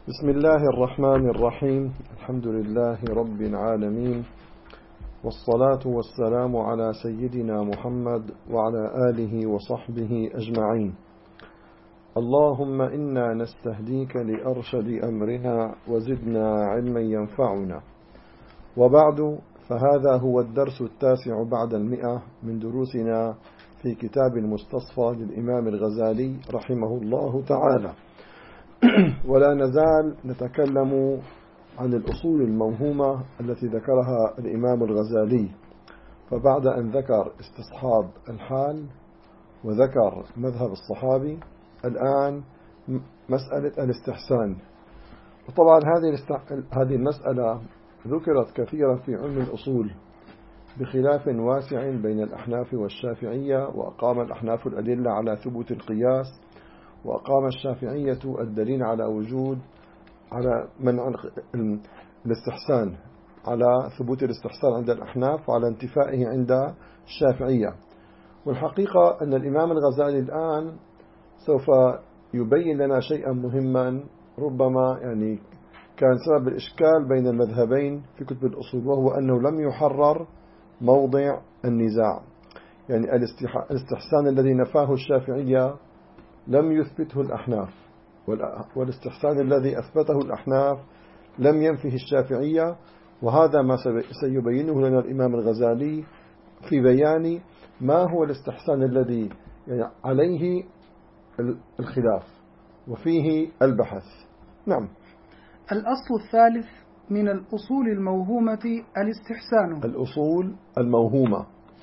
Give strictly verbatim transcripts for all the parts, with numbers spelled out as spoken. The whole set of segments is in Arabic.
بسم الله الرحمن الرحيم. الحمد لله رب العالمين، والصلاة والسلام على سيدنا محمد وعلى آله وصحبه أجمعين. اللهم إنا نستهديك لأرشد أمرنا وزدنا علما ينفعنا. وبعد، فهذا هو الدرس التاسع بعد المئة من دروسنا في كتاب المستصفى للإمام الغزالي رحمه الله تعالى. ولا نزال نتكلم عن الأصول الموهومة التي ذكرها الإمام الغزالي. فبعد أن ذكر استصحاب الحال وذكر مذهب الصحابي، الآن مسألة الاستحسان. وطبعا هذه المسألة ذكرت كثيرا في علم الأصول بخلاف واسع بين الأحناف والشافعية، وأقام الأحناف الأدلة على ثبوت القياس، وأقام الشافعية الدليل على وجود على منع الاستحسان، على ثبوت الاستحسان عند الأحناف وعلى انتفائه عند الشافعية. والحقيقة أن الإمام الغزالي الآن سوف يبين لنا شيئا مهما ربما يعني كان سبب الإشكال بين المذهبين في كتب الأصول، وهو أنه لم يحرر موضع النزاع. يعني الاستحسان الذي نفاه الشافعية لم يثبته الأحناف، والاستحسان الذي أثبته الأحناف لم ينفه الشافعية. وهذا ما سيبينه لنا الإمام الغزالي في بيان ما هو الاستحسان الذي يعني عليه الخلاف وفيه البحث. نعم. الأصل الثالث من الأصول الموهومة الاستحسان. الأصول الموهومة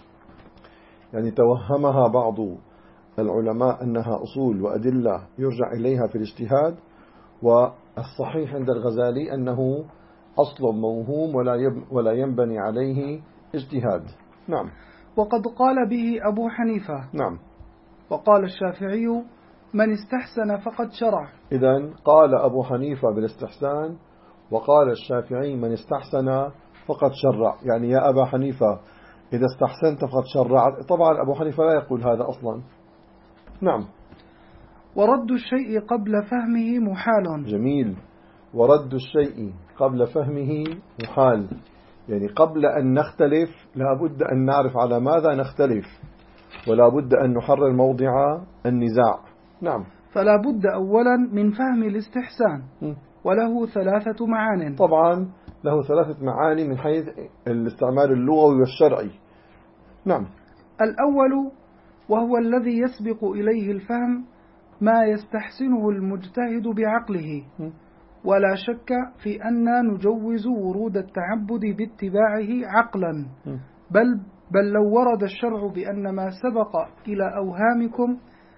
يعني توهمها بعض العلماء أنها أصول وأدلة يرجع إليها في الاجتهاد، والصحيح عند الغزالي أنه أصل موهوم ولا ينبني عليه اجتهاد. نعم. وقد قال به أبو حنيفة. نعم. وقال الشافعي: من استحسن فقد شرع. إذن قال أبو حنيفة بالاستحسان، وقال الشافعي من استحسن فقد شرع. يعني يا أبا حنيفة إذا استحسنت فقد شرعت. طبعا أبو حنيفة لا يقول هذا أصلا. نعم. ورد الشيء قبل فهمه محال. جميل. ورد الشيء قبل فهمه محال، يعني قبل أن نختلف لا بد أن نعرف على ماذا نختلف، ولا بد أن نحرر موضع النزاع. نعم. فلا بد أولا من فهم الاستحسان، وله ثلاثة معان. طبعا له ثلاثة معاني من حيث الاستعمال اللغوي والشرعي. نعم. الأول وهو الذي يسبق إليه الفهم ما يستحسنه المجتهد بعقله، ولا شك في أن نجوز ورود التعبد باتباعه عقلا، بل, بل لو ورد الشرع بأن ما سبق إلى أوهامكم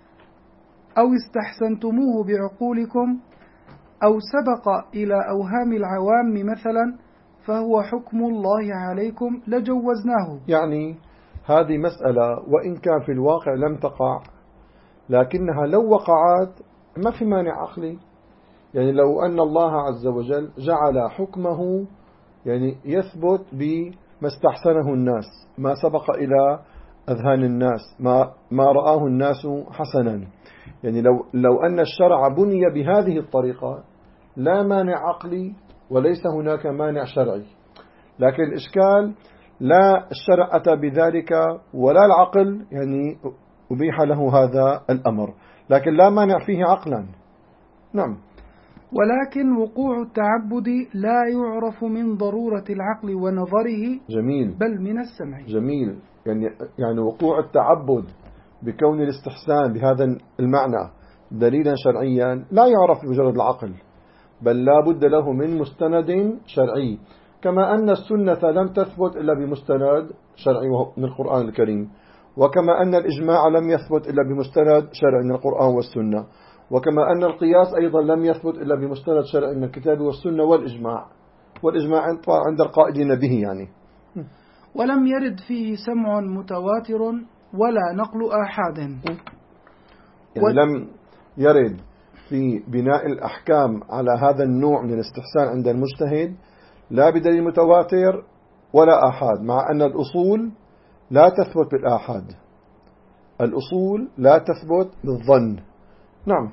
أو استحسنتموه بعقولكم أو سبق إلى أوهام العوام مثلا فهو حكم الله عليكم لجوزناه. يعني هذه مسألة وإن كان في الواقع لم تقع، لكنها لو وقعت ما في مانع عقلي. يعني لو أن الله عز وجل جعل حكمه يعني يثبت بما استحسنه الناس، ما سبق إلى أذهان الناس، ما, ما رآه الناس حسنا. يعني لو, لو أن الشرع بني بهذه الطريقة لا مانع عقلي وليس هناك مانع شرعي. لكن الإشكال لا الشرع أتى بذلك ولا العقل يعني أبيح له هذا الأمر، لكن لا مانع فيه عقلا. نعم. ولكن وقوع التعبد لا يعرف من ضرورة العقل ونظره. جميل. بل من السمع. جميل. يعني, يعني وقوع التعبد بكون الاستحسان بهذا المعنى دليلا شرعيا لا يعرف بمجرد العقل، بل لا بد له من مستند شرعي، كما أن السنة لم تثبت إلا بمستند شرعي من القرآن الكريم، وكما أن الإجماع لم يثبت إلا بمستند شرعي من القرآن والسنة، وكما أن القياس أيضا لم يثبت إلا بمستند شرعي من الكتاب والسنة والإجماع، والإجماع عند القائلين به. يعني ولم يرد فيه سمع متواتر ولا نقل آحاد. يعني و... لم يرد في بناء الأحكام على هذا النوع من الاستحسان عند المجتهد لا بدليل متواتر ولا آحاد، مع أن الأصول لا تثبت بالآحاد، الأصول لا تثبت بالظن. نعم.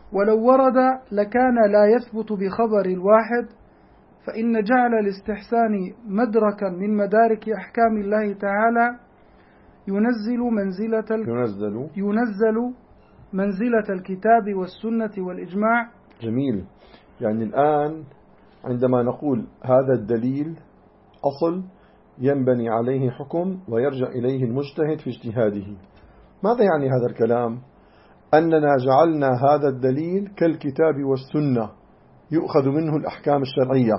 ولو ورد لكان لا يثبت بخبر الواحد، فإن جعل الاستحسان مدركا من مدارك أحكام الله تعالى ينزل منزلة ينزل ينزل منزلة الكتاب والسنة والإجماع. جميل. يعني الآن عندما نقول هذا الدليل أصل ينبني عليه حكم ويرجع إليه المجتهد في اجتهاده، ماذا يعني هذا الكلام؟ أننا جعلنا هذا الدليل كالكتاب والسنة يؤخذ منه الأحكام الشرعية.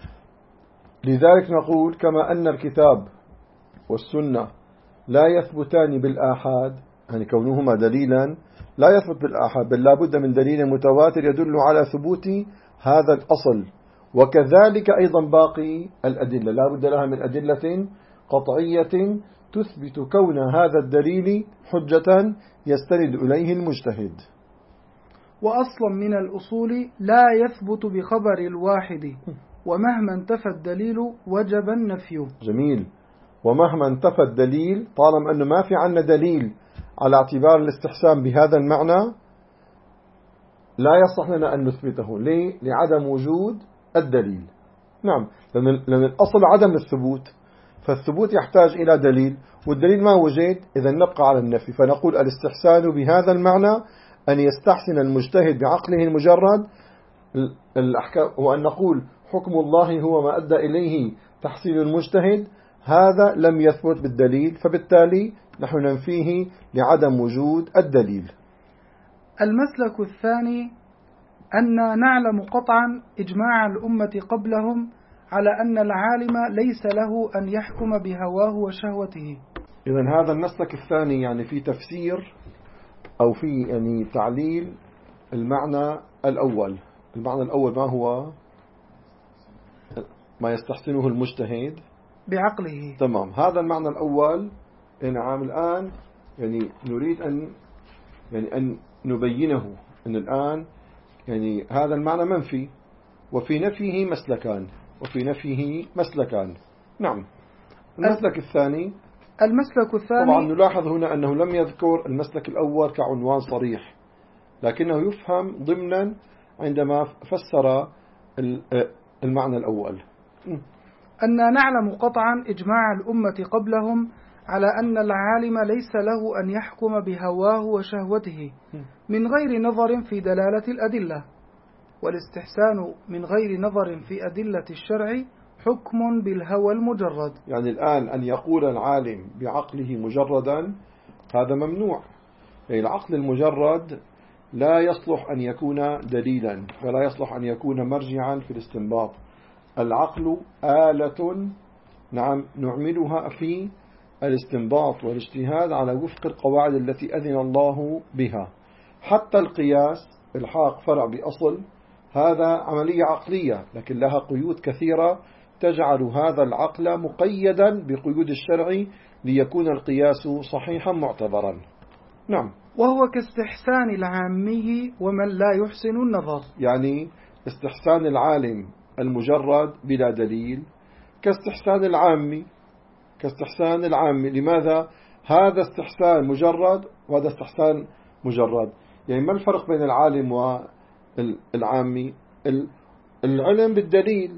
لذلك نقول كما أن الكتاب والسنة لا يثبتان بالآحاد، يعني كونهما دليلا لا يثبت بالآحاد، بل لا بد من دليل متواتر يدل على ثبوت هذا الأصل، وكذلك أيضا باقي الأدلة لا بد لها من أدلة قطعية تثبت كون هذا الدليل حجة يستند إليه المجتهد. وأصلا من الأصول لا يثبت بخبر الواحد، ومهما انتفى الدليل وجب النفي. جميل. ومهما انتفى الدليل، طالما أنه ما في عنا دليل على اعتبار الاستحسان بهذا المعنى لا يصح لنا أن نثبته. ليه؟ لعدم وجود الدليل. نعم، لأن الأصل عدم الثبوت، فالثبوت يحتاج إلى دليل، والدليل ما وجد، إذا نبقى على النفي. فنقول الاستحسان بهذا المعنى أن يستحسن المجتهد بعقله المجرد الأحكام، وأن نقول حكم الله هو ما أدى إليه تحصيل المجتهد، هذا لم يثبت بالدليل، فبالتالي نحن ننفيه لعدم وجود الدليل. المسلك الثاني أن نعلم قطعا إجماع الأمة قبلهم على أن العالم ليس له أن يحكم بهواه وشهوته. إذن هذا المسلك الثاني يعني في تفسير أو في يعني تعليل المعنى الأول. المعنى الأول ما هو؟ ما يستحسنه المجتهد بعقله. تمام، هذا المعنى الأول. نعم، الآن يعني نريد أن يعني أن نبينه أن الآن يعني هذا المعنى منفي، وفي نفيه مسلكان وفي نفيه مسلكان. نعم. المسلك الثاني المسلك الثاني طبعا نلاحظ هنا أنه لم يذكر المسلك الأول كعنوان صريح، لكنه يفهم ضمنا عندما فسر المعنى الأول. أن نعلم قطعا إجماع الأمة قبلهم على أن العالم ليس له أن يحكم بهواه وشهوته من غير نظر في دلالة الأدلة، والاستحسان من غير نظر في أدلة الشرع حكم بالهوى المجرد. يعني الآن أن يقول العالم بعقله مجردا هذا ممنوع. يعني العقل المجرد لا يصلح أن يكون دليلا ولا يصلح أن يكون مرجعا في الاستنباط. العقل آلة نعم نعملها في الاستنباط والاجتهاد على وفق القواعد التي أذن الله بها. حتى القياس الحاق فرع بأصل هذا عملية عقلية، لكن لها قيود كثيرة تجعل هذا العقل مقيدا بقيود الشرع ليكون القياس صحيحا معتبرا. نعم. وهو كاستحسان العامي ومن لا يحسن النظر. يعني استحسان العالم المجرد بلا دليل كاستحسان العامي كاستحسان العامي. لماذا؟ هذا استحسان مجرد وهذا استحسان مجرد. يعني ما الفرق بين العالم والعامي؟ العلم بالدليل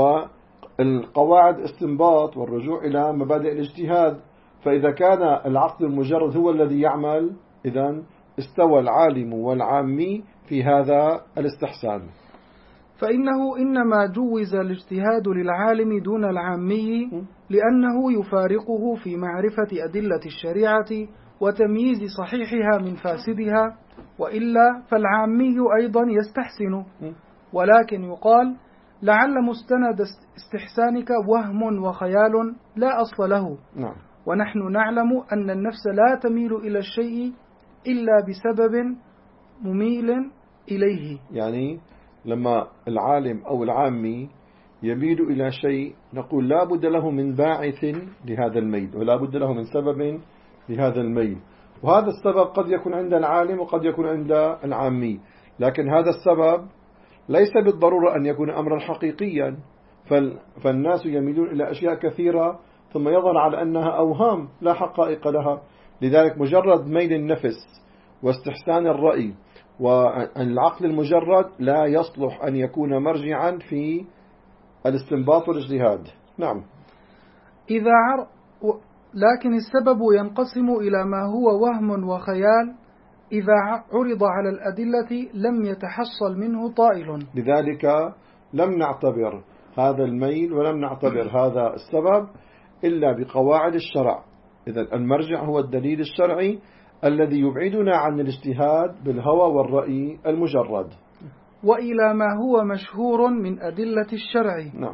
والقواعد استنباط والرجوع إلى مبادئ الاجتهاد. فإذا كان العقل المجرد هو الذي يعمل، إذن استوى العالم والعامي في هذا الاستحسان. فإنه إنما جوز الاجتهاد للعالم دون العامي لأنه يفارقه في معرفة أدلة الشريعة وتمييز صحيحها من فاسدها، وإلا فالعامي أيضا يستحسن. ولكن يقال لعل مستند استحسانك وهم وخيال لا أصل له. نعم. ونحن نعلم أن النفس لا تميل إلى الشيء إلا بسبب مميل إليه. يعني لما العالم أو العامي يميل إلى شيء نقول لا بد له من باعث لهذا الميل ولا بد له من سبب لهذا الميل، وهذا السبب قد يكون عند العالم وقد يكون عند العامي، لكن هذا السبب ليس بالضرورة أن يكون أمرا حقيقيا. فالناس يميلون إلى أشياء كثيرة ثم يظهر على أنها أوهام لا حقائق لها. لذلك مجرد ميل النفس واستحسان الرأي والعقل المجرد لا يصلح أن يكون مرجعا في الاستنباط والاجتهاد. نعم. إذا عر... لكن السبب ينقسم إلى ما هو وهم وخيال إذا عرض على الأدلة لم يتحصل منه طائل. لذلك لم نعتبر هذا الميل ولم نعتبر هذا السبب إلا بقواعد الشرع. إذن المرجع هو الدليل الشرعي الذي يبعدنا عن الاجتهاد بالهوى والرأي المجرد. وإلى ما هو مشهور من أدلة الشرع. نعم.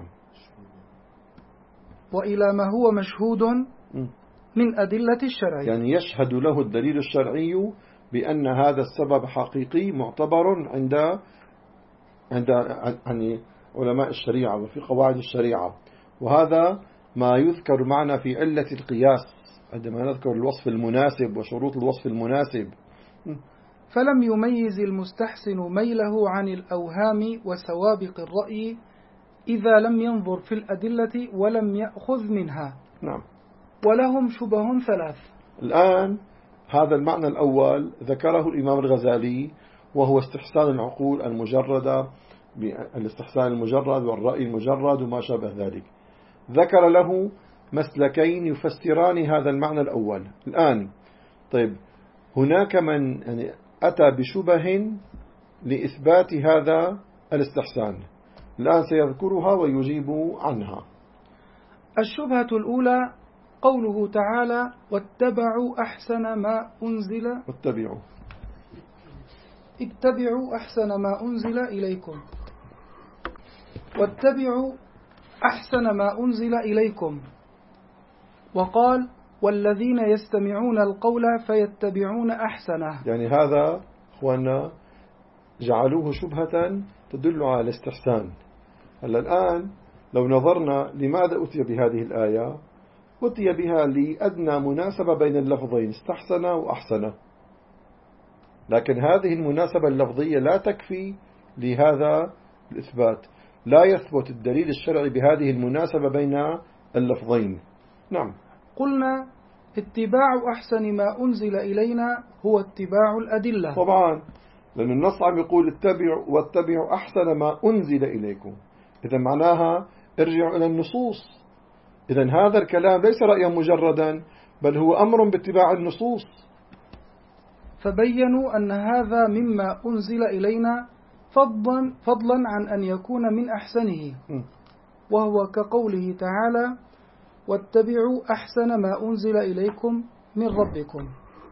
وإلى ما هو مشهود من أدلة الشرع، يعني يشهد له الدليل الشرعي بأن هذا السبب حقيقي معتبر عند عند يعني علماء الشريعة وفي قواعد الشريعة. وهذا ما يذكر معنا في علة القياس عندما نذكر الوصف المناسب وشروط الوصف المناسب. فلم يميز المستحسن ميله عن الأوهام وسوابق الرأي إذا لم ينظر في الأدلة ولم يأخذ منها. نعم. ولهم شبه ثلاث. الآن هذا المعنى الأول ذكره الإمام الغزالي، وهو استحسان العقول المجردة، بالاستحسان المجرد والرأي المجرد وما شابه ذلك. ذكر له مسلكين يفسران هذا المعنى الأول. الآن طيب هناك من يعني أتى بشبه لإثبات هذا الاستحسان، الآن سيذكرها ويجيب عنها. الشبهة الأولى قوله تعالى واتبعوا أحسن ما أنزل واتبعوا اتبعوا أحسن ما أنزل إليكم واتبعوا أحسن ما أنزل إليكم، وقال والذين يستمعون القول فيتبعون أحسنه. يعني هذا أخوانا جعلوه شبهة تدل على الاستحسان. هلا الآن لو نظرنا لماذا أتي بهذه الآية، أتي بها لأدنى مناسبة بين اللفظين استحسن وأحسن، لكن هذه المناسبة اللفظية لا تكفي لهذا الإثبات. لا يثبت الدليل الشرعي بهذه المناسبة بين اللفظين. نعم. قلنا اتباع أحسن ما أنزل إلينا هو اتباع الأدلة طبعا، لأن النص عم يقول اتبعوا واتبعوا أحسن ما أنزل إليكم، إذا معناها ارجعوا إلى النصوص. إذا هذا الكلام ليس رأيا مجردا، بل هو أمر باتباع النصوص. فبينوا أن هذا مما أنزل إلينا فضلا, فضلا عن أن يكون من أحسنه، وهو كقوله تعالى واتبعوا أحسن ما أنزل إليكم من ربكم.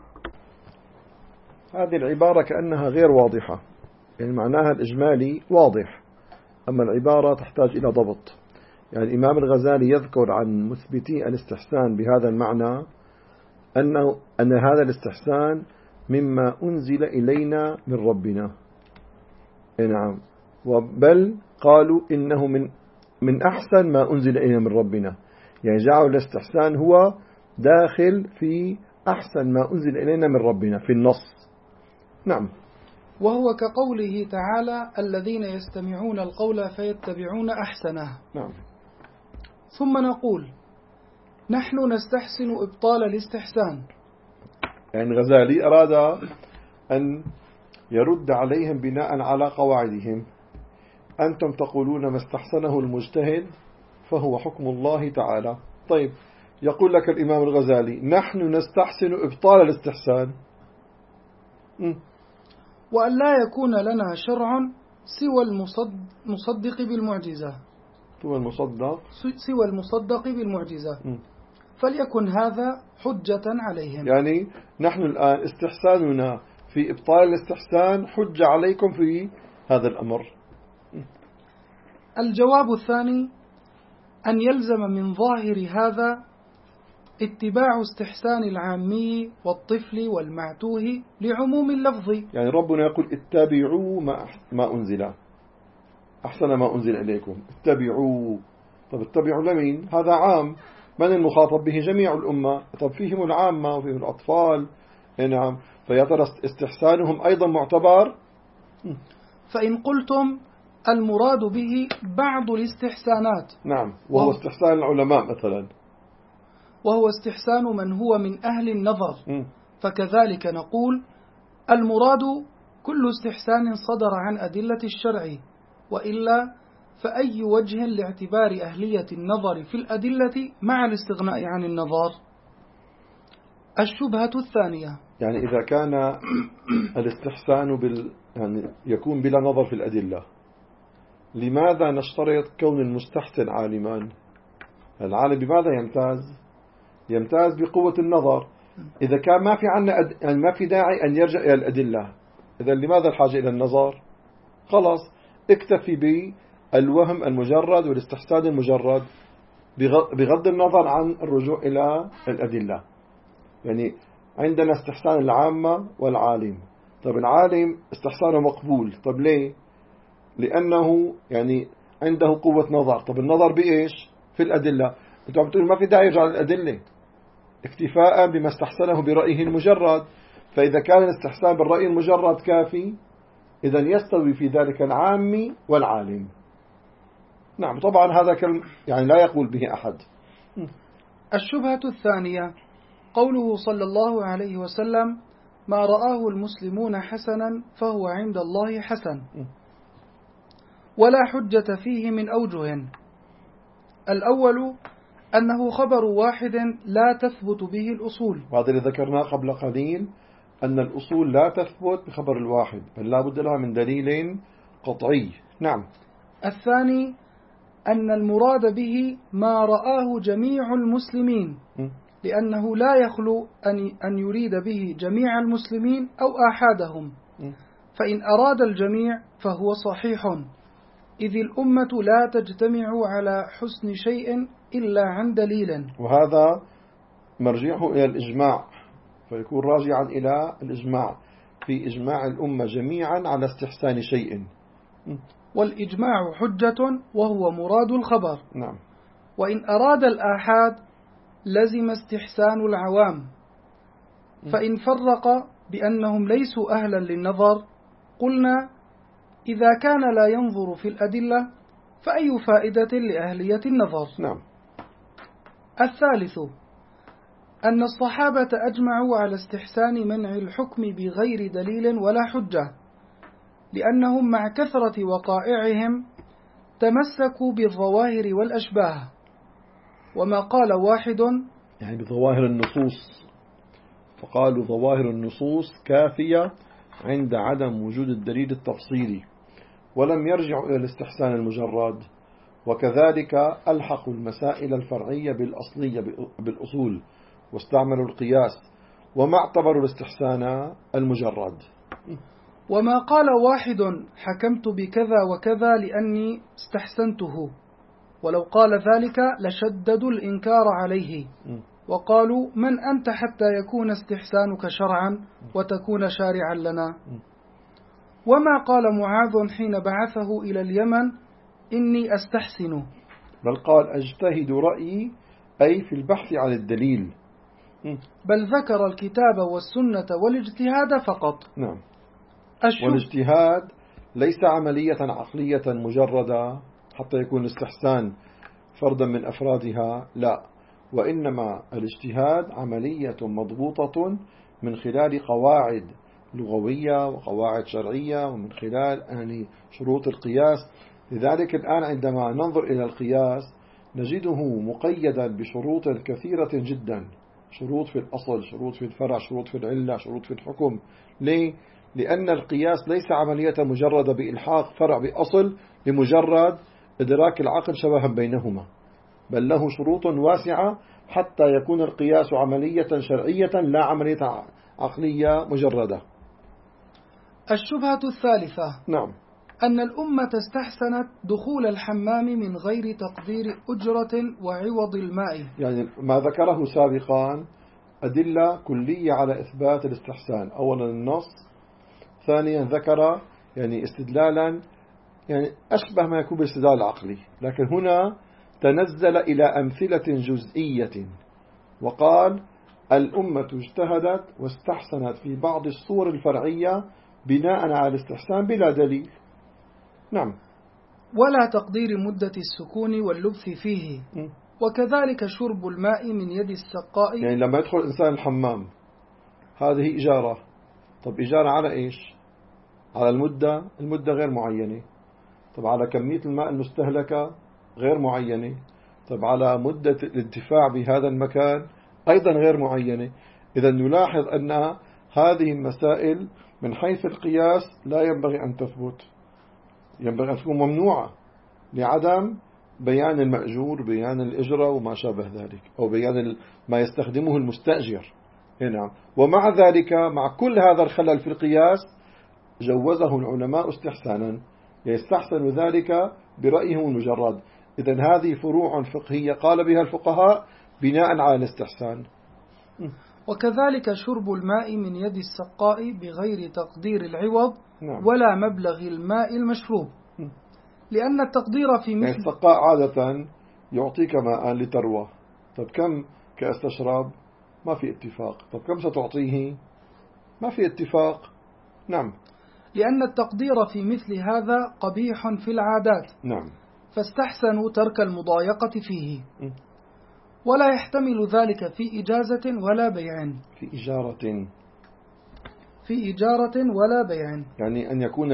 هذه العبارة كأنها غير واضحة، يعني معناها الإجمالي واضح، أما العبارة تحتاج إلى ضبط. يعني الإمام الغزالي يذكر عن مثبتي الاستحسان بهذا المعنى أنه أن هذا الاستحسان مما أنزل إلينا من ربنا. نعم. وبل قالوا إنه من من أحسن ما أنزل إلينا من ربنا، يعني جعلوا الاستحسان هو داخل في أحسن ما أنزل إلينا من ربنا في النص. نعم. وهو كقوله تعالى الذين يستمعون القول فيتبعون أحسنه. نعم. ثم نقول نحن نستحسن إبطال الاستحسان. يعني الغزالي أراد أن يرد عليهم بناء على قواعدهم. أنتم تقولون ما استحسنه المجتهد فهو حكم الله تعالى. طيب يقول لك الإمام الغزالي نحن نستحسن إبطال الاستحسان، م. وأن لا يكون لنا شرع سوى المصدق بالمعجزة سوى المصدق سوى المصدق بالمعجزة م. فليكن هذا حجة عليهم. يعني نحن الآن استحساننا في إبطال الاستحسان حجة عليكم في هذا الأمر. م. الجواب الثاني أن يلزم من ظاهر هذا اتباع استحسان العامي والطفل والمعتوه لعموم اللفظ. يعني ربنا يقول اتبعوا ما, ما أنزل أحسن ما أنزل إليكم، اتبعوا. طب اتبعوا لمين؟ هذا عام، من المخاطب به؟ جميع الأمة. طب فيهم العامة وفيهم الأطفال. نعم. فيترى استحسانهم أيضا معتبر. فإن قلتم المراد به بعض الاستحسانات، نعم، وهو استحسان العلماء مثلا، وهو استحسان من هو من أهل النظر، م. فكذلك نقول المراد كل استحسان صدر عن أدلة الشرع، وإلا فأي وجه لاعتبار أهلية النظر في الأدلة مع الاستغناء عن النظر؟ الشبهة الثانية، يعني إذا كان الاستحسان بال يعني يكون بلا نظر في الأدلة، لماذا نشترط كون المستحسن عالما؟ العالم بماذا يمتاز؟ يمتاز بقوة النظر. إذا كان ما في عنا أد... يعني ما في داعي أن يرجع إلى الأدلة، إذا لماذا الحاجة إلى النظر؟ خلاص اكتفي بالوهم المجرد والاستحسان المجرد بغض النظر عن الرجوع إلى الأدلة. يعني عندنا استحسان العامة والعالم. طب العالم استحسانه مقبول، طب ليه؟ لأنه يعني عنده قوة نظر. طب النظر بإيش؟ في الأدلة. أنتم عم تقولوا ما في داعي يرجع للأدلة، اكتفاء بما استحسنه برأيه المجرد. فإذا كان الاستحسان بالرأي المجرد كافي، إذا يستوي في ذلك العام والعالم. نعم، طبعا هذا كلام يعني لا يقول به أحد. الشبهة الثانية قوله صلى الله عليه وسلم: ما رآه المسلمون حسنا فهو عند الله حسن، ولا حجة فيه من أوجه. الأول أنه خبر واحد لا تثبت به الأصول، وهذا اللي ذكرناه قبل قليل، أن الأصول لا تثبت بخبر الواحد، بل لا بد لها من دليل قطعي. نعم. الثاني أن المراد به ما رآه جميع المسلمين، لأنه لا يخلو أن يريد به جميع المسلمين أو آحادهم، فإن أراد الجميع فهو صحيح، إذ الأمة لا تجتمع على حسن شيء إلا عن دليل. وهذا مرجعه إلى الإجماع، فيكون راجعا إلى الإجماع في إجماع الأمة جميعا على استحسان شيء. والإجماع حجة وهو مراد الخبر. نعم. وإن أراد الآحاد لزم استحسان العوام، فإن فرق بأنهم ليسوا أهلا للنظر قلنا: إذا كان لا ينظر في الأدلة فأي فائدة لأهلية النظر؟ نعم. الثالث أن الصحابة أجمعوا على استحسان منع الحكم بغير دليل ولا حجة، لأنهم مع كثرة وقائعهم تمسكوا بالظواهر والأشباه، وما قال واحد يعني بظواهر النصوص، فقالوا ظواهر النصوص كافية عند عدم وجود الدليل التفصيلي، ولم يرجعوا إلى الاستحسان المجرد. وكذلك ألحقوا المسائل الفرعية بالأصلية بالأصول، واستعملوا القياس، وما اعتبروا الاستحسان المجرد. وما قال واحد حكمت بكذا وكذا لأني استحسنته، ولو قال ذلك لشددوا الإنكار عليه، وقالوا: من أنت حتى يكون استحسانك شرعا وتكون شارعا لنا؟ وما قال معاذ حين بعثه إلى اليمن: إني أستحسن، بل قال: أجتهد رأيي، أي في البحث عن الدليل، بل ذكر الكتاب والسنة والاجتهاد فقط. نعم. والاجتهاد ليس عملية عقلية مجردة حتى يكون الاستحسان فردا من أفرادها، لا، وإنما الاجتهاد عملية مضبوطة من خلال قواعد لغوية وقواعد شرعية، ومن خلال يعني شروط القياس. لذلك الآن عندما ننظر إلى القياس نجده مقيدا بشروط كثيرة جدا، شروط في الأصل، شروط في الفرع، شروط في العلة، شروط في الحكم. ليه؟ لأن القياس ليس عملية مجردة بإلحاق فرع بأصل لمجرد إدراك العقل شبها بينهما، بل له شروط واسعة حتى يكون القياس عملية شرعية لا عملية عقلية مجردة. الشبهة الثالثة، نعم، أن الأمة استحسنت دخول الحمام من غير تقدير أجرة وعوض الماء. يعني ما ذكره سابقا أدلة كلية على إثبات الاستحسان. أولا النص، ثانيا ذكر يعني استدلالا يعني أشبه ما يكون بالاستدلال العقلي، لكن هنا تنزل إلى أمثلة جزئية وقال: الأمة اجتهدت واستحسنت في بعض الصور الفرعية بناء على الاستحسان بلا دليل. نعم. ولا تقدير مدة السكون واللبث فيه، م. وكذلك شرب الماء من يد السقاء. يعني لما يدخل الإنسان الحمام هذه إجارة. طب إجارة على إيش؟ على المدة المدة غير معينة. طب على كمية الماء المستهلكة غير معينة. طب على مدة الانتفاع بهذا المكان أيضا غير معينة. إذا نلاحظ أن هذه المسائل من حيث القياس لا ينبغي أن تثبت، ينبغي أن تكون ممنوعة لعدم بيان المأجور، بيان الإجرة وما شابه ذلك، أو بيان ما يستخدمه المستأجر. نعم. ومع ذلك مع كل هذا الخلل في القياس جوزه العلماء استحسانا، يستحسن ذلك برأيهم المجرد. إذن هذه فروع فقهية قال بها الفقهاء بناء على الاستحسان. وكذلك شرب الماء من يد السقاء بغير تقدير العوض. نعم. ولا مبلغ الماء المشروب، لأن التقدير في مثل يعني السقاء عادة يعطيك ماء لتروى. طب كم كأس تشرب؟ ما في اتفاق. طب كم ستعطيه؟ ما في اتفاق. نعم. لأن التقدير في مثل هذا قبيح في العادات. نعم. فاستحسنوا ترك المضايقة فيه. م. ولا يحتمل ذلك في إجازة ولا بيع. في إجارة في إجارة ولا بيع، يعني أن يكون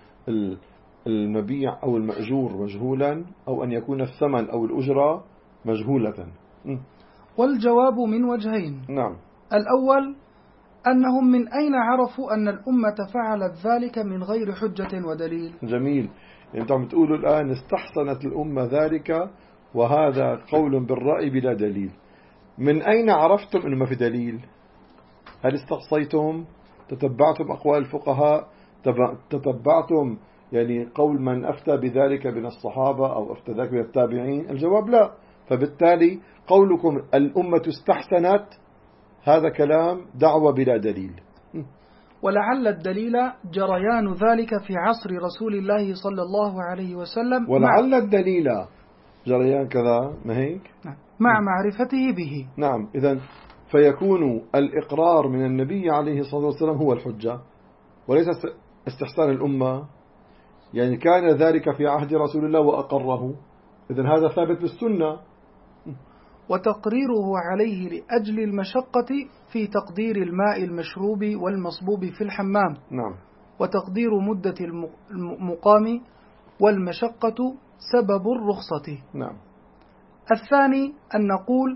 المبيع أو المأجور مجهولا، أو أن يكون الثمن أو الأجرة مجهولة. م. والجواب من وجهين. نعم. الأول أنهم من أين عرفوا أن الأمة فعلت ذلك من غير حجة ودليل. جميل. يعني أنتم تقولوا الآن استحسنت الأمة ذلك، وهذا قول بالرأي بلا دليل. من أين عرفتم أنه ما في دليل؟ هل استقصيتم؟ تتبعتم أقوال الفقهاء؟ تتبعتم يعني قول من أفتى بذلك من الصحابة أو أفتى ذلك من التابعين؟ الجواب لا. فبالتالي قولكم الأمة استحسنت هذا كلام دعوة بلا دليل. ولعل الدليل جريان ذلك في عصر رسول الله صلى الله عليه وسلم، ولعل الدليل جريان كذا، ما هيك؟ مع معرفته به. نعم. إذن فيكون الإقرار من النبي عليه الصلاة والسلام هو الحجة، وليس استحسان الأمة. يعني كان ذلك في عهد رسول الله وأقره، إذن هذا ثابت بالسنة. وتقريره عليه لأجل المشقة في تقدير الماء المشروب والمصبوب في الحمام. نعم. وتقدير مدة المقام والمشقة سبب الرخصة. نعم. الثاني أن نقول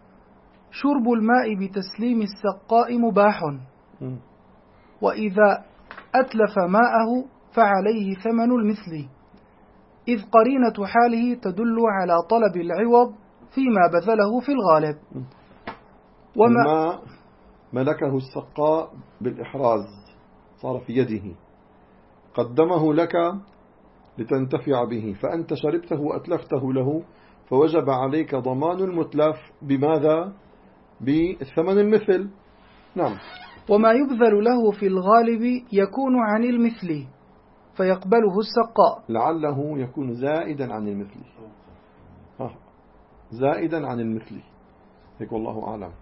شرب الماء بتسليم السقاء مباح، م. وإذا أتلف ماءه فعليه ثمن المثل، إذ قرينة حاله تدل على طلب العوض فيما بذله في الغالب. وما الماء ملكه السقاء بالإحراز، صار في يده، قدمه لك لتنتفع به، فأنت شربته وأتلفته له، فوجب عليك ضمان المتلف بماذا؟ بثمن المثل. نعم. وما يبذل له في الغالب يكون عن المثل فيقبله السقاء، لعله يكون زائدا عن المثل. ها. زائدا عن المثل هيك، والله أعلم.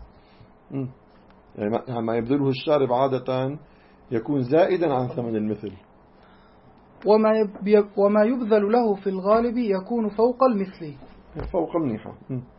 يعني ما يبذله الشارب عادة يكون زائدا عن ثمن المثل. وما وما يبذل له في الغالب يكون فوق المثل، فوق منيحة،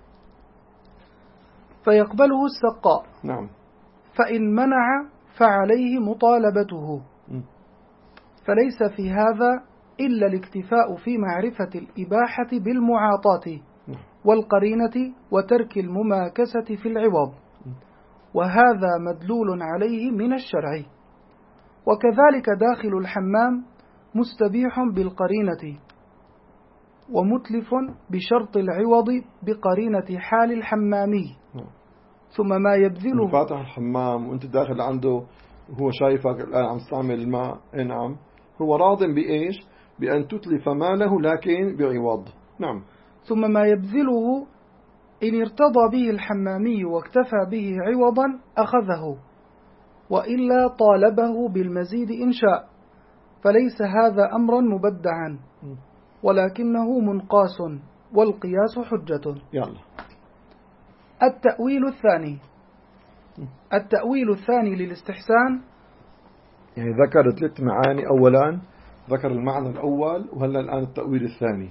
فيقبله السقاء. نعم. فإن منع فعليه مطالبته، فليس في هذا إلا الاكتفاء في معرفة الإباحة بالمعاطاة والقرينة وترك المماكسة في العوض، وهذا مدلول عليه من الشرع. وكذلك داخل الحمام مستبيح بالقرينة، ومتلف بشرط العوض بقرينة حال الحمامي. ثم ما يبذله فاتح الحمام وانت داخل عنده هو شايفك الآن عم تستعمل الماء، نعم، هو راض بإيش؟ بأن تتلف ماله لكن بعوض. نعم. ثم ما يبذله إن ارتضى به الحمامي واكتفى به عوضا أخذه، وإلا طالبه بالمزيد إن شاء، فليس هذا أمرا مبدعا ولكنه منقاس، والقياس حجة. يلا. التأويل الثاني التأويل الثاني للاستحسان، يعني ذكر ثلاث معاني. أولا ذكر المعنى الأول، وهلا الآن التأويل الثاني.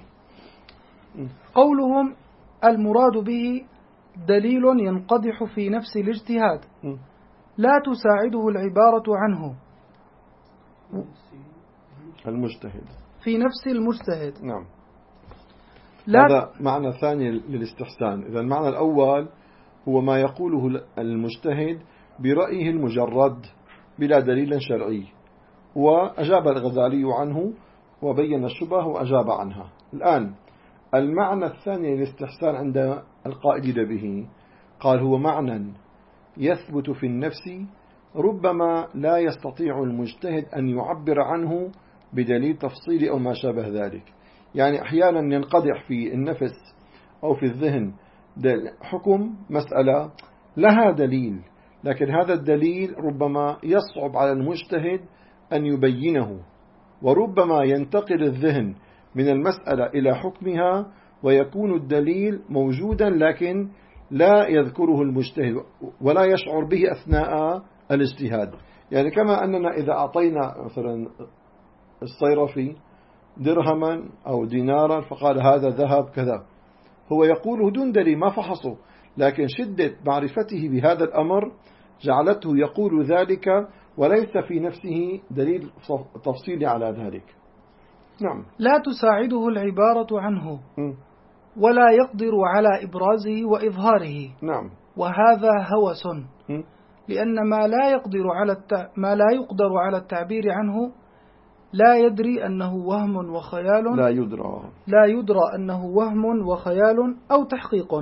قولهم المراد به دليل ينقدح في نفس الاجتهاد لا تساعده العبارة عنه، المجتهد في نفس المجتهد. نعم. لا هذا معنى ثاني للاستحسان. إذا المعنى الأول هو ما يقوله المجتهد برأيه المجرد بلا دليل شرعي، وأجاب الغزالي عنه وبين الشبه وأجاب عنها. الآن المعنى الثاني للاستحسان عند القائلين به قال هو معنى يثبت في النفس ربما لا يستطيع المجتهد أن يعبر عنه بدليل تفصيلي أو ما شابه ذلك. يعني أحيانا ينقدح في النفس أو في الذهن حكم مسألة لها دليل، لكن هذا الدليل ربما يصعب على المجتهد أن يبينه، وربما ينتقل الذهن من المسألة إلى حكمها ويكون الدليل موجودا لكن لا يذكره المجتهد ولا يشعر به أثناء الاجتهاد. يعني كما أننا إذا أعطينا مثلا الصيرفي درهما أو دينارا فقال هذا ذهب كذا، هو يقوله دون دليل ما فحصه، لكن شدة معرفته بهذا الأمر جعلته يقول ذلك وليس في نفسه دليل تفصيلي على ذلك. نعم. لا تساعده العبارة عنه ولا يقدر على إبرازه وإظهاره. نعم. وهذا هوس، لأن ما لا يقدر على التع... ما لا يقدر على التعبير عنه لا يدري أنه وهم وخيال لا يدرى لا يدرى أنه وهم وخيال أو تحقيق،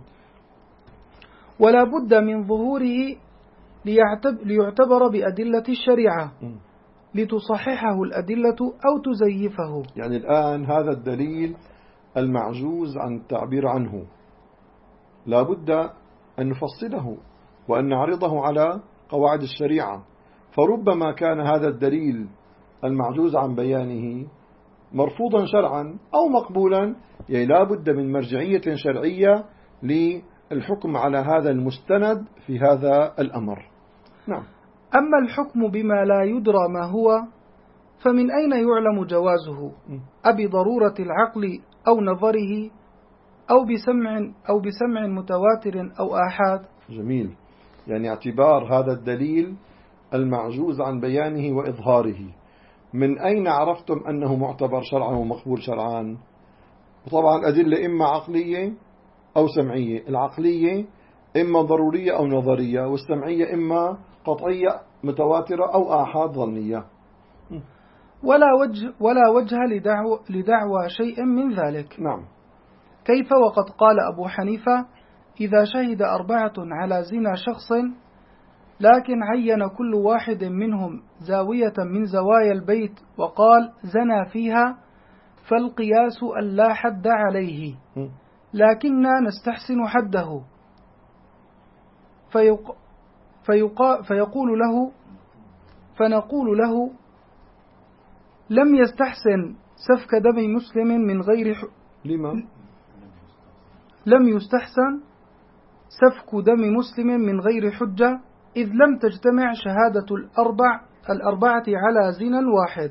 ولا بد من ظهوره ليعتب... ليعتبر بأدلة الشريعة لتصححه الأدلة أو تزيفه. يعني الآن هذا الدليل المعجوز عن التعبير عنه لا بد أن نفصله وأن نعرضه على قواعد الشريعة، فربما كان هذا الدليل المعجوز عن بيانه مرفوضا شرعا أو مقبولا، يعني لا بد من مرجعية شرعية للحكم على هذا المستند في هذا الأمر. نعم. أما الحكم بما لا يدرى ما هو فمن أين يعلم جوازه؟ أبي ضرورة العقل أو نظره أو بسمع أو بسمع متواتر أو آحاد؟ جميل. يعني اعتبار هذا الدليل المعجوز عن بيانه وإظهاره، من أين عرفتم أنه معتبر شرعا ومقبول شرعا؟ وطبعا الأدلة إما عقلية أو سمعية. العقلية إما ضرورية أو نظرية، والسمعية إما قطعية متواترة أو آحاد ظنية. ولا وجه ولا وجه لدعوى, لدعوى شيء من ذلك. نعم. كيف وقد قال أبو حنيفة إذا شهد أربعة على زنا شخص لكن عين كل واحد منهم زاوية من زوايا البيت وقال زنا فيها فالقياس ألا حد عليه لكننا نستحسن حده، فيق فيق فيقول له فنقول له لم يستحسن سفك دم مسلم من غير ح... لما؟ لم يستحسن سفك دم مسلم من غير حجة إذ لم تجتمع شهادة الأربع الأربعة على زنا واحد.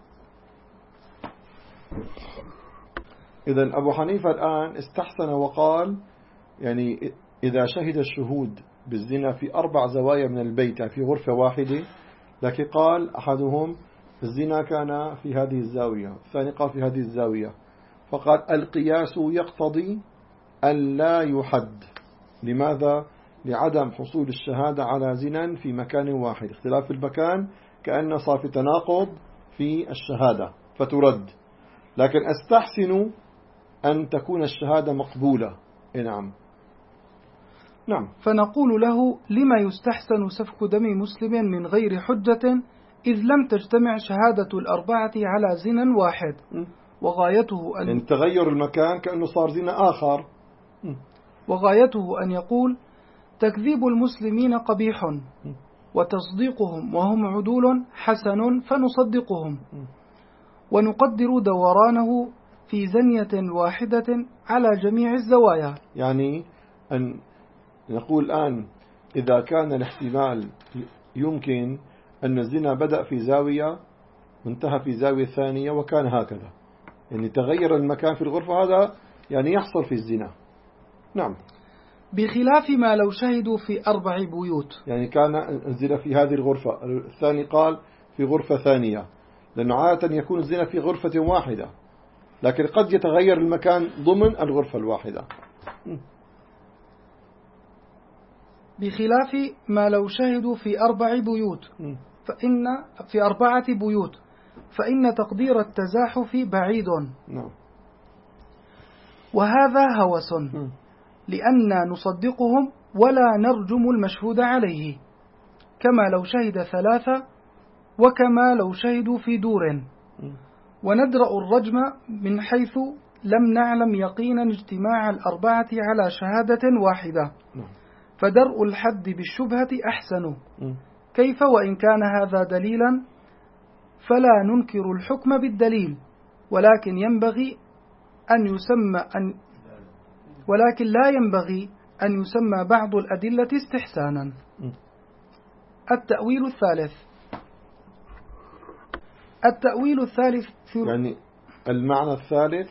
إذن أبو حنيفة الآن استحسن وقال يعني إذا شهد الشهود بالزنا في أربع زوايا من البيت، يعني في غرفة واحدة، لكن قال أحدهم الزنا كان في هذه الزاوية، الثاني قال في هذه الزاوية، فقال القياس يقتضي أن لا يحد. لماذا؟ لعدم حصول الشهادة على زنا في مكان واحد. اختلاف المكان كأن صار في تناقض في الشهادة فترد، لكن استحسن أن تكون الشهادة مقبولة. نعم. نعم. فنقول له لما يستحسن سفك دم مسلم من غير حجة إذ لم تجتمع شهادة الأربعة على زنا واحد وغايته أن يعني تغير المكان كأنه صار زنا آخر. وغايته أن يقول تكذيب المسلمين قبيح وتصديقهم وهم عدول حسن فنصدقهم ونقدر دورانه في زنية واحدة على جميع الزوايا. يعني أن نقول الآن إذا كان الاحتمال يمكن أن الزنا بدأ في زاوية وانتهى في زاوية ثانية وكان هكذا، يعني تغير المكان في الغرفة، هذا يعني يحصل في الزنا. نعم. بخلاف ما لو شهدوا في أربع بيوت، يعني كان الزنا في هذه الغرفة، الثاني قال في غرفة ثانية، لأنه عادة يكون الزنا في غرفة واحدة، لكن قد يتغير المكان ضمن الغرفة الواحدة. بخلاف ما لو شهدوا في أربع بيوت فإن في أربعة بيوت فإن تقدير التزاحف بعيد. نعم. وهذا هوس، لأننا نصدقهم ولا نرجم المشهود عليه، كما لو شهد ثلاثة وكما لو شهدوا في دور، وندرأ الرجم من حيث لم نعلم يقينا اجتماع الأربعة على شهادة واحدة، فدرء الحد بالشبهة أحسن. كيف وإن كان هذا دليلا فلا ننكر الحكم بالدليل، ولكن ينبغي أن يسمى أن ولكن لا ينبغي أن يسمى بعض الأدلة استحسانا. التأويل الثالث التأويل الثالث يعني المعنى الثالث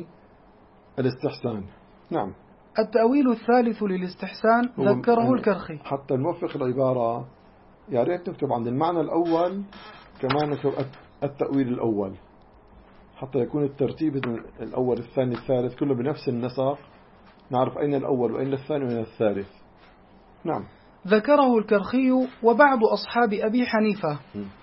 للاستحسان. نعم. التأويل الثالث للاستحسان ذكره الكرخي. حتى نوفق العبارة، يا ريت نكتب عند المعنى الأول كمان نكتب التأويل الأول، حتى يكون الترتيب الأول الثاني الثالث كله بنفس النسق، نعرف أين الأول وأين الثاني وأين الثالث. نعم. ذكره الكرخي وبعض أصحاب أبي حنيفة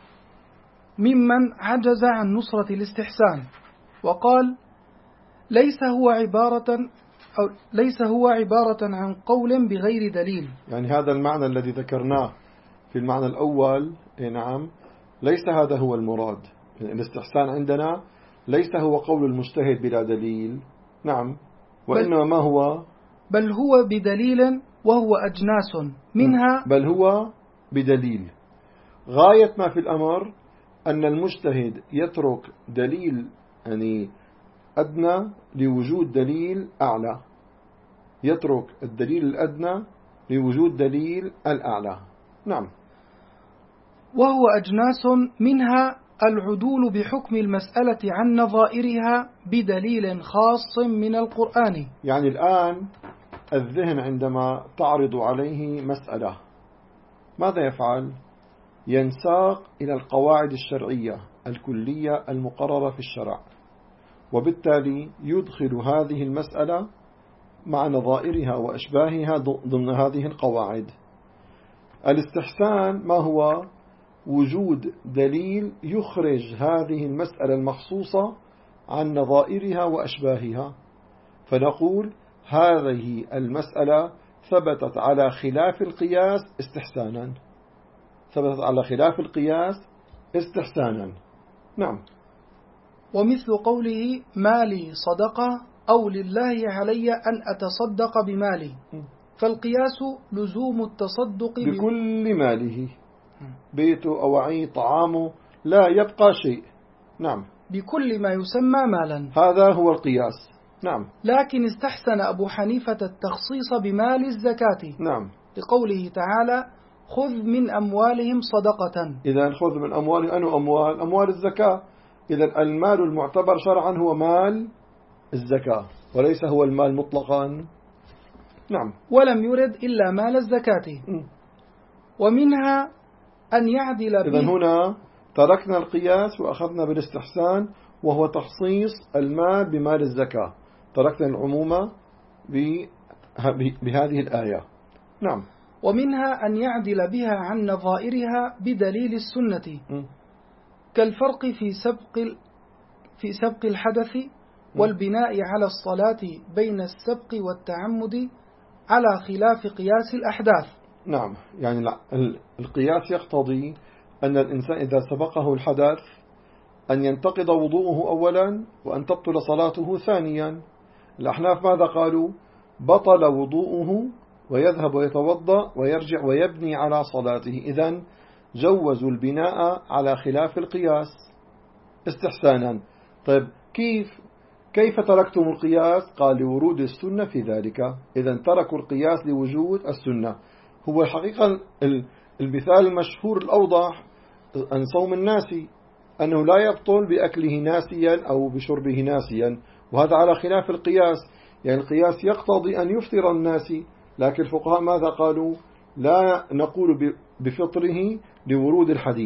ممن عجز عن نصرة الاستحسان، وقال ليس هو عبارة أو ليس هو عبارة عن قول بغير دليل. يعني هذا المعنى الذي ذكرناه في المعنى الأول، نعم، ليس هذا هو المراد. الاستحسان عندنا ليس هو قول المجتهد بلا دليل، نعم، وإنما ما هو بل هو بدليل وهو أجناس منها بل هو بدليل. غاية ما في الأمر أن المجتهد يترك دليل يعني أدنى لوجود دليل أعلى، يترك الدليل الأدنى لوجود دليل الأعلى. نعم. وهو أجناس منها العدول بحكم المسألة عن نظائرها بدليل خاص من القرآن. يعني الآن الذهن عندما تعرض عليه مسألة ماذا يفعل؟ ينساق إلى القواعد الشرعية الكلية المقررة في الشرع، وبالتالي يدخل هذه المسألة مع نظائرها وأشباهها ضمن هذه القواعد. الاستحسان ما هو؟ وجود دليل يخرج هذه المسألة المخصوصة عن نظائرها وأشباهها، فنقول هذه المسألة ثبتت على خلاف القياس استحسانا، ثبتت على خلاف القياس استحسانا. نعم. ومثل قوله مالي صدقة أو لله علي أن أتصدق بمالي، فالقياس لزوم التصدق بكل ماله، بيته أو عي طعامه لا يبقى شيء. نعم. بكل ما يسمى مالا، هذا هو القياس. نعم. لكن استحسن أبو حنيفة التخصيص بمال الزكاة. نعم. لقوله تعالى خذ من أموالهم صدقة. إذا خذ من أموالهم أنه أموال أموال الزكاة. إذا المال المعتبر شرعا هو مال الزكاة وليس هو المال مطلقا. نعم. ولم يرد إلا مال الزكاة. م. ومنها أن يعدل إذن هنا تركنا القياس وأخذنا بالاستحسان وهو تخصيص المال بمال الزكاة، تركنا العمومة بهذه الآية. نعم. ومنها أن يعدل بها عن نظائرها بدليل السنة، م. كالفرق في سبق في سبق الحدث والبناء على الصلاة بين السبق والتعمد على خلاف قياس الأحداث. نعم. يعني القياس يقتضي أن الإنسان إذا سبقه الحدث أن ينتقض وضوءه أولا وأن تبطل صلاته ثانيا. الأحناف ماذا قالوا؟ بطل وضوءه ويذهب ويتوضأ ويرجع ويبني على صلاته. إذن جوزوا البناء على خلاف القياس استحسانا. طيب كيف كيف تركتم القياس؟ قال لورود السنة في ذلك. إذن تركوا القياس لوجود السنة. هو الحقيقة المثال المشهور الأوضح أن صوم الناس أنه لا يبطل بأكله ناسيا أو بشربه ناسيا، وهذا على خلاف القياس. يعني القياس يقتضي أن يفطر الناس، لكن الفقهاء ماذا قالوا؟ لا نقول بفطره لورود الحديث،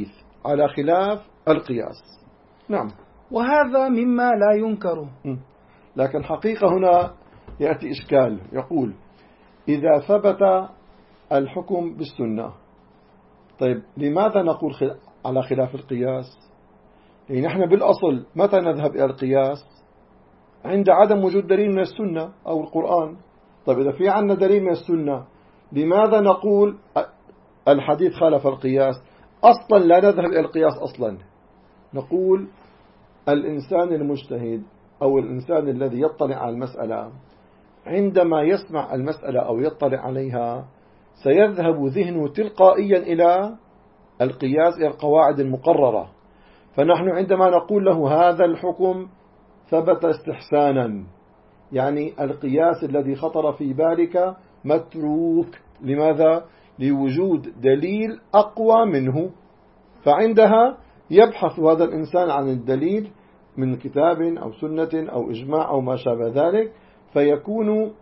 على خلاف القياس. نعم. وهذا مما لا ينكر. لكن حقيقة هنا يأتي إشكال، يقول إذا ثبت الحكم بالسنة، طيب لماذا نقول على خلاف القياس؟ يعني نحن بالأصل متى نذهب إلى القياس؟ عند عدم وجود دليل من السنة أو القرآن. طيب إذا في عندنا دليل من السنة، لماذا نقول الحديث خالف القياس؟ أصلا لا نذهب إلى القياس أصلا. نقول الإنسان المجتهد أو الإنسان الذي يطلع على المسألة عندما يسمع المسألة أو يطلع عليها سيذهب ذهنه تلقائيا إلى القياس، إلى القواعد المقررة. فنحن عندما نقول له هذا الحكم ثبت استحسانا، يعني القياس الذي خطر في بالك متروك. لماذا؟ لوجود دليل أقوى منه. فعندها يبحث هذا الإنسان عن الدليل من كتاب أو سنة أو إجماع أو ما شابه ذلك، فيكون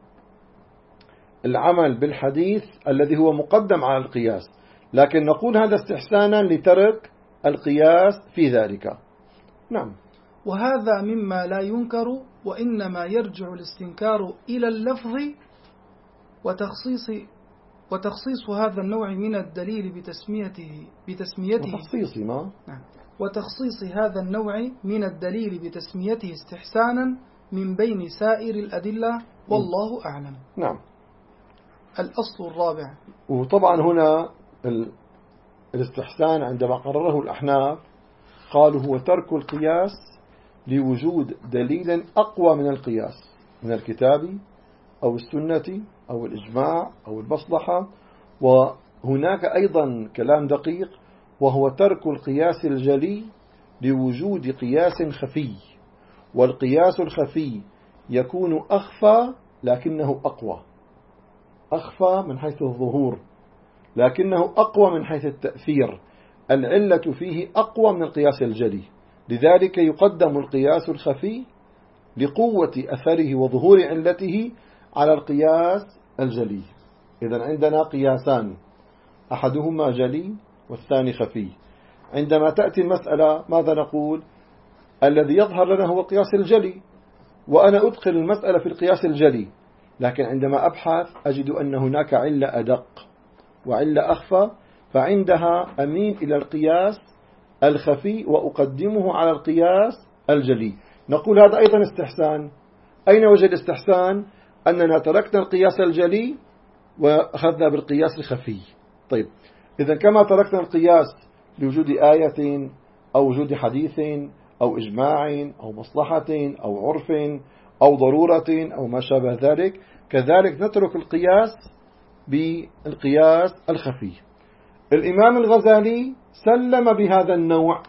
العمل بالحديث الذي هو مقدم على القياس. لكن نقول هذا استحسانا لترك القياس في ذلك. نعم. وهذا مما لا ينكر، وإنما يرجع الاستنكار إلى اللفظ وتخصيص وتخصيص هذا النوع من الدليل بتسميته بتسميته وتخصيص ما نعم وتخصيص هذا النوع من الدليل بتسميته استحسانا من بين سائر الأدلة، والله أعلم. نعم. الأصل الرابع. وطبعا هنا الاستحسان عندما قرره الأحناف قالوا هو ترك القياس لوجود دليل أقوى من القياس من الكتاب أو السنة أو الإجماع أو المصلحة. وهناك أيضا كلام دقيق، وهو ترك القياس الجلي لوجود قياس خفي. والقياس الخفي يكون أخفى لكنه أقوى، أخفى من حيث الظهور لكنه أقوى من حيث التأثير. العلة فيه أقوى من القياس الجلي، لذلك يقدم القياس الخفي لقوة أثره وظهور علته على القياس الجلي. إذن عندنا قياسان، أحدهما جلي والثاني خفي. عندما تأتي المسألة ماذا نقول؟ الذي يظهر لنا هو القياس الجلي، وأنا أدخل المسألة في القياس الجلي، لكن عندما أبحث أجد أن هناك علة أدق وعلة أخفى، فعندها أميل إلى القياس الخفي وأقدمه على القياس الجلي. نقول هذا أيضا استحسان. أين وجد الاستحسان؟ أننا تركنا القياس الجلي وأخذنا بالقياس الخفي. طيب إذا كما تركنا القياس لوجود آية أو وجود حديث أو إجماع أو مصلحة أو عرف أو ضرورة أو ما شابه ذلك، كذلك نترك القياس بالقياس الخفي. الإمام الغزالي سلم بهذا النوع.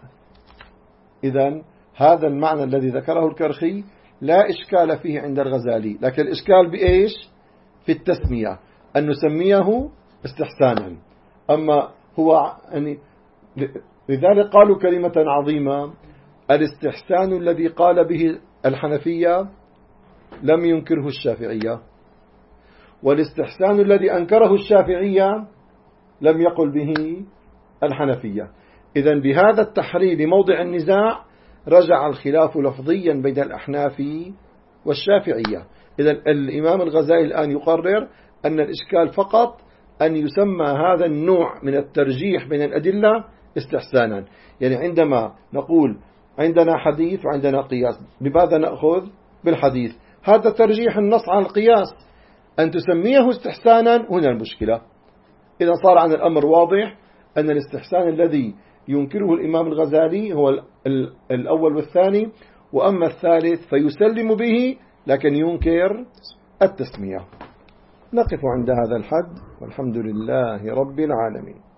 إذن هذا المعنى الذي ذكره الكرخي لا إشكال فيه عند الغزالي، لكن الإشكال بإيش؟ في التسمية، أن نسميه استحسانا. أما هو يعني لذلك قالوا كلمة عظيمة: الاستحسان الذي قال به الحنفية لم ينكره الشافعية، والاستحسان الذي أنكره الشافعية لم يقل به الحنفية. إذن بهذا التحرير لموضع النزاع رجع الخلاف لفظيا بين الأحناف والشافعية. إذن الإمام الغزالي الآن يقرر أن الإشكال فقط أن يسمى هذا النوع من الترجيح بين الأدلة استحسانا. يعني عندما نقول عندنا حديث وعندنا قياس، بماذا نأخذ؟ بالحديث. هذا ترجيح النص عن القياس، أن تسميه استحسانا هنا المشكلة. إذا صار عن الأمر واضح أن الاستحسان الذي ينكره الإمام الغزالي هو الأول والثاني، وأما الثالث فيسلم به لكن ينكر التسمية. نقف عند هذا الحد، والحمد لله رب العالمين.